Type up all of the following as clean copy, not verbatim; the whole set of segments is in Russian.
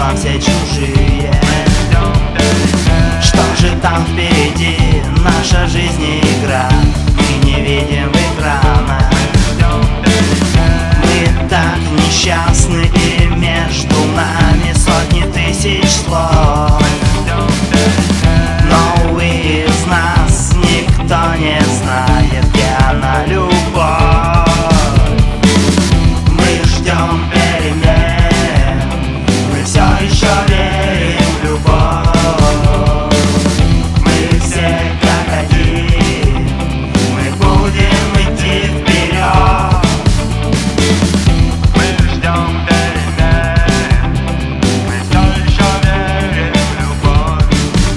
нам все чужие. Что же там впереди? Наша жизнь не игра, мы не видим экрана. Мы так несчастны, и между нами сотни тысяч слов. Но, увы, из нас никто не знает, где она, любовь. Мы ждем перемен, мы все еще верим в любовь. Мы все как один, мы будем идти вперед. Мы ждем перемен, мы все еще верим в любовь.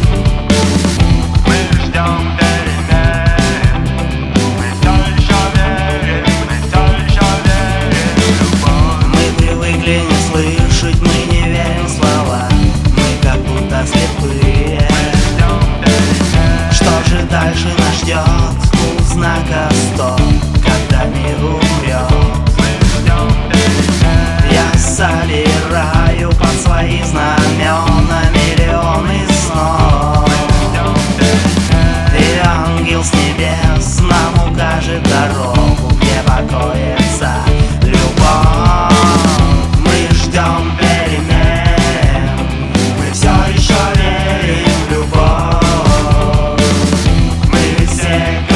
Мы ждем перемен, мы все еще верим в любовь. Мы привыкли не слышать, мы не верим в слова, мы как будто слепые. Что же дальше нас ждет? У знака стоп, когда мир умрет. Я собираю под свои знамена миллионы снов, и ангел с небес нам укажет дорогу, где покоится любовь. Мы ждем перемен, мы все еще верим в любовь. Мы все